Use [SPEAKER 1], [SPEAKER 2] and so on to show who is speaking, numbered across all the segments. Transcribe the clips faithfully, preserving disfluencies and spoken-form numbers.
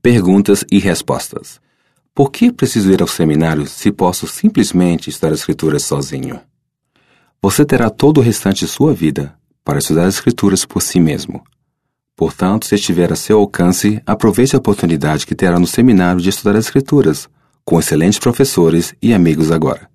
[SPEAKER 1] Perguntas e respostas. Por que preciso ir ao seminário se posso simplesmente estudar as Escrituras sozinho? Você terá todo o restante de sua vida para estudar as Escrituras por si mesmo. Portanto, se estiver a seu alcance, aproveite a oportunidade que terá no seminário de estudar as Escrituras, com excelentes professores e amigos agora.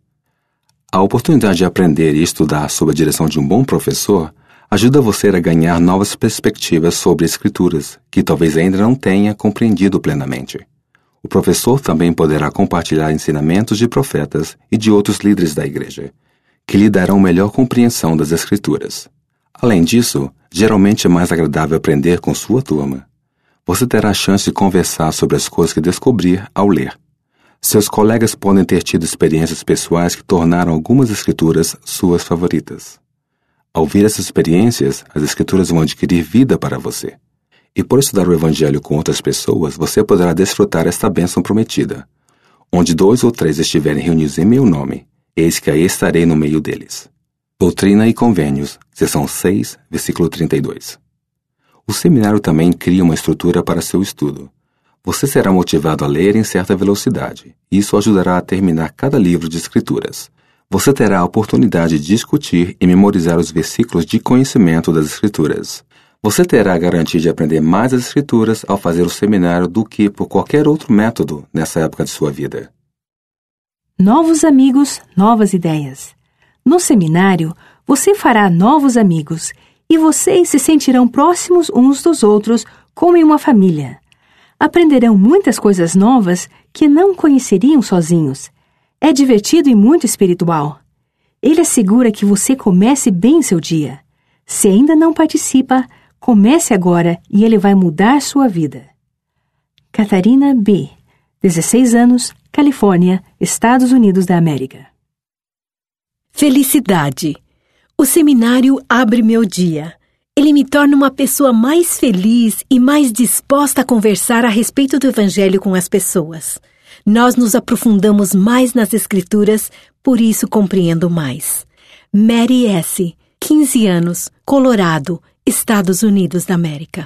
[SPEAKER 1] A oportunidade de aprender e estudar sob a direção de um bom professor ajuda você a ganhar novas perspectivas sobre as Escrituras, que talvez ainda não tenha compreendido plenamente. O professor também poderá compartilhar ensinamentos de profetas e de outros líderes da igreja, que lhe darão melhor compreensão das Escrituras. Além disso, geralmente é mais agradável aprender com sua turma. Você terá a chance de conversar sobre as coisas que descobrir ao ler. Seus colegas podem ter tido experiências pessoais que tornaram algumas Escrituras suas favoritas. Ao ouvir essas experiências, as Escrituras vão adquirir vida para você. E por estudar o Evangelho com outras pessoas, você poderá desfrutar esta bênção prometida. Onde dois ou três estiverem reunidos em meu nome, eis que aí estarei no meio deles. Doutrina e Convênios, seção seis, versículo trinta e dois. O seminário também cria uma estrutura para seu estudo. Você será motivado a ler em certa velocidade. Isso ajudará a terminar cada livro de Escrituras. Você terá a oportunidade de discutir e memorizar os versículos de conhecimento das Escrituras. Você terá a garantia de aprender mais as Escrituras ao fazer o seminário do que por qualquer outro método nessa época de sua vida.
[SPEAKER 2] Novos amigos, novas ideias. No seminário, você fará novos amigos e vocês se sentirão próximos uns dos outros como em uma família. Aprenderão muitas coisas novas que não conheceriam sozinhos. É divertido e muito espiritual. Ele assegura que você comece bem seu dia. Se ainda não participa, comece agora e ele vai mudar sua vida. Catarina B., dezesseis anos, Califórnia, Estados Unidos da América.
[SPEAKER 3] Felicidade. O seminário abre meu dia. Ele me torna uma pessoa mais feliz e mais disposta a conversar a respeito do Evangelho com as pessoas. Nós nos aprofundamos mais nas Escrituras, por isso compreendo mais. Mary S., quinze anos, Colorado, Estados Unidos da América.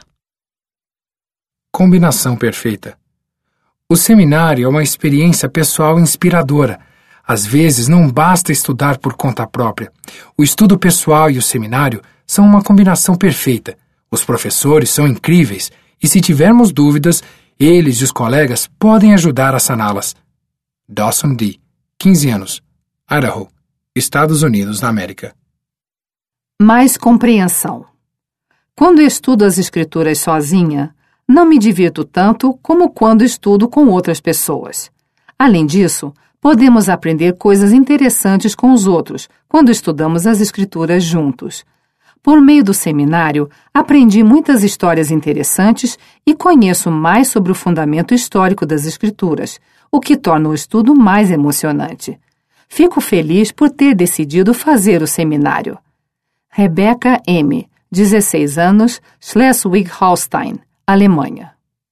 [SPEAKER 4] Combinação perfeita. O seminário é uma experiência pessoal inspiradora. Às vezes, não basta estudar por conta própria. O estudo pessoal e o seminário são uma combinação perfeita. Os professores são incríveis e, se tivermos dúvidas, eles e os colegas podem ajudar a saná-las. Dawson D., quinze anos, Idaho, Estados Unidos da América.
[SPEAKER 5] Mais compreensão. Quando estudo as Escrituras sozinha, não me divirto tanto como quando estudo com outras pessoas. Além disso, podemos aprender coisas interessantes com os outros quando estudamos as Escrituras juntos. Por meio do seminário, aprendi muitas histórias interessantes e conheço mais sobre o fundamento histórico das Escrituras, o que torna o estudo mais emocionante. Fico feliz por ter decidido fazer o seminário. Rebecca M., dezesseis anos, Schleswig-Holstein, Alemanha.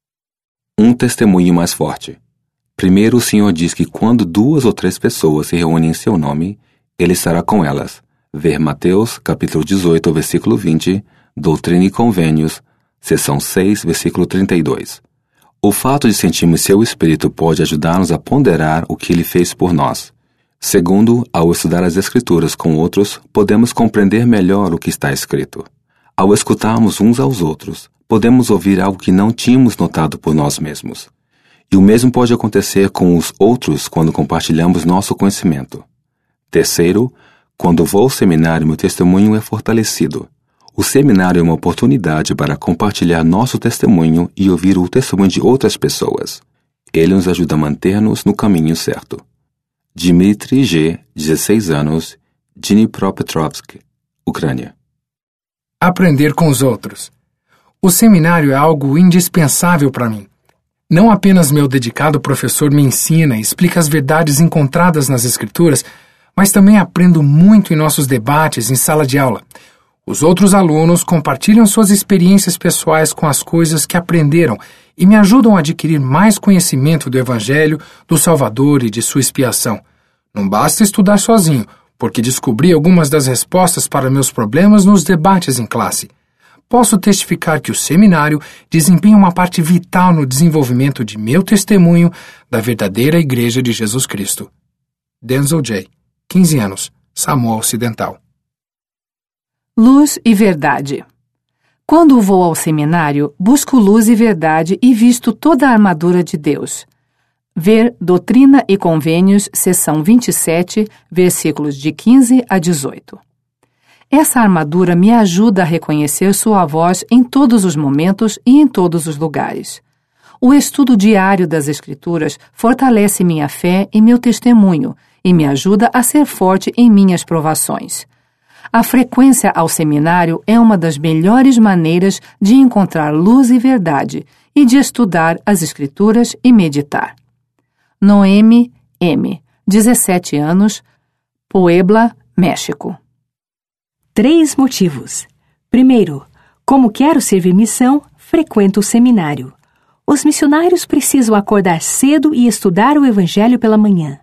[SPEAKER 1] Um testemunho mais forte. Primeiro, o Senhor diz que quando duas ou três pessoas se reúnem em seu nome, Ele estará com elas. Ver Mateus, capítulo dezoito, versículo vinte, Doutrina e Convênios, seção seis, versículo trinta e dois. O fato de sentirmos seu Espírito pode ajudar-nos a ponderar o que Ele fez por nós. Segundo, ao estudar as Escrituras com outros, podemos compreender melhor o que está escrito. Ao escutarmos uns aos outros, podemos ouvir algo que não tínhamos notado por nós mesmos. E o mesmo pode acontecer com os outros quando compartilhamos nosso conhecimento. Terceiro, quando vou ao seminário, meu testemunho é fortalecido. O seminário é uma oportunidade para compartilhar nosso testemunho e ouvir o testemunho de outras pessoas. Ele nos ajuda a manter-nos no caminho certo. Dmitry G., dezesseis anos, Dnipropetrovsk, Ucrânia.
[SPEAKER 4] Aprender com os outros. O seminário é algo indispensável para mim. Não apenas meu dedicado professor me ensina e explica as verdades encontradas nas Escrituras, mas também aprendo muito em nossos debates em sala de aula. Os outros alunos compartilham suas experiências pessoais com as coisas que aprenderam e me ajudam a adquirir mais conhecimento do Evangelho, do Salvador e de sua expiação. Não basta estudar sozinho, porque descobri algumas das respostas para meus problemas nos debates em classe. posso testificar que o seminário desempenha uma parte vital no desenvolvimento de meu testemunho da verdadeira Igreja de Jesus Cristo. Denzel J., quinze anos, Samoa Ocidental.
[SPEAKER 5] Luz e verdade. Quando vou ao seminário, busco luz e verdade e visto toda a armadura de Deus. Ver Doutrina e Convênios, seção vinte e sete, versículos de quinze a dezoito. Essa armadura me ajuda a reconhecer sua voz em todos os momentos e em todos os lugares. O estudo diário das Escrituras fortalece minha fé e meu testemunho e me ajuda a ser forte em minhas provações. A frequência ao seminário é uma das melhores maneiras de encontrar luz e verdade e de estudar as Escrituras e meditar. Noemi M., dezessete anos, Puebla, México.
[SPEAKER 2] Três motivos. Primeiro, como quero servir missão, frequento o seminário. Os missionários precisam acordar cedo e estudar o Evangelho pela manhã.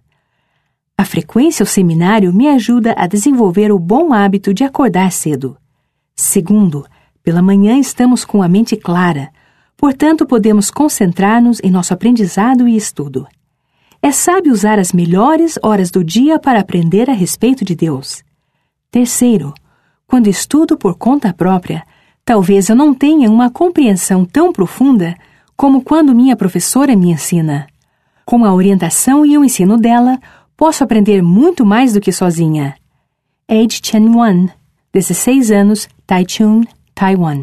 [SPEAKER 2] A frequência ao seminário me ajuda a desenvolver o bom hábito de acordar cedo. Segundo, pela manhã estamos com a mente clara, portanto podemos concentrar-nos em nosso aprendizado e estudo. É sábio usar as melhores horas do dia para aprender a respeito de Deus. Terceiro, quando estudo por conta própria, talvez eu não tenha uma compreensão tão profunda como quando minha professora me ensina. Com a orientação e o ensino dela, posso aprender muito mais do que sozinha. Age Chen-Wan, dezesseis anos, Taichung, Taiwan.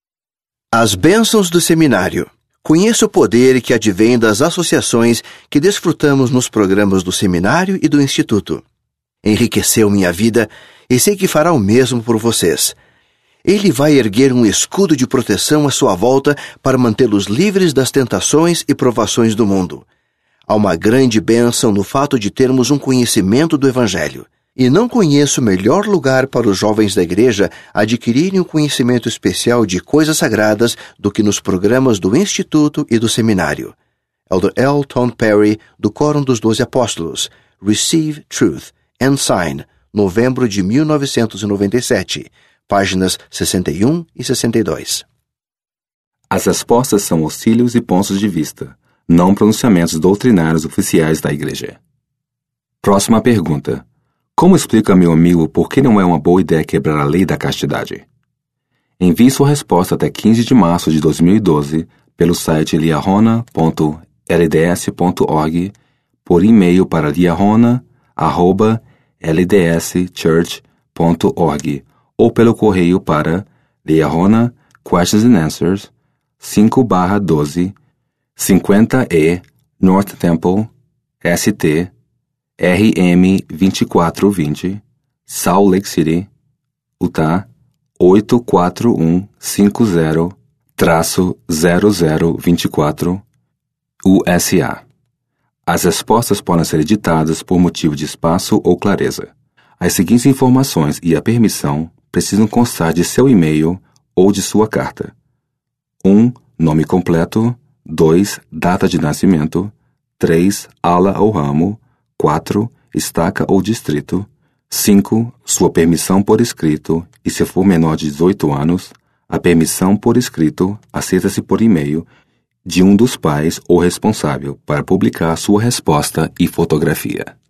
[SPEAKER 6] As bênçãos do seminário. Conheço o poder que advém das associações que desfrutamos nos programas do seminário e do instituto. Enriqueceu minha vida e sei que fará o mesmo por vocês. Ele vai erguer um escudo de proteção à sua volta para mantê-los livres das tentações e provações do mundo. Há uma grande bênção no fato de termos um conhecimento do Evangelho. E não conheço melhor lugar para os jovens da igreja adquirirem um conhecimento especial de coisas sagradas do que nos programas do Instituto e do Seminário. Elder L. Tom Perry, do Quórum dos Doze Apóstolos, Receive Truth and Sign, novembro de mil novecentos e noventa e sete, páginas sessenta e um e sessenta e dois.
[SPEAKER 1] As respostas são auxílios e pontos de vista, não pronunciamentos doutrinários oficiais da Igreja. Próxima pergunta. Como explica meu amigo por que não é uma boa ideia quebrar a lei da castidade? Envie sua resposta até quinze de março de dois mil e doze pelo site liahona ponto l d s ponto org, por e-mail para liahona arroba l d s church ponto org ou pelo correio para Liahona Questions and Answers cinco barra doze cinquenta E North Temple S T R M vinte e quatro vinte Salt Lake City, Utah oito quatro um cinco zero zero zero dois quatro U S A. As respostas podem ser editadas por motivo de espaço ou clareza. As seguintes informações e a permissão precisam constar de seu e-mail ou de sua carta. um. Nome completo. dois. Data de nascimento. três. Ala ou ramo. quatro. Estaca ou distrito. cinco. Sua permissão por escrito e, se for menor de dezoito anos, a permissão por escrito aceita-se por e-mail de um dos pais ou responsável para publicar sua resposta e fotografia.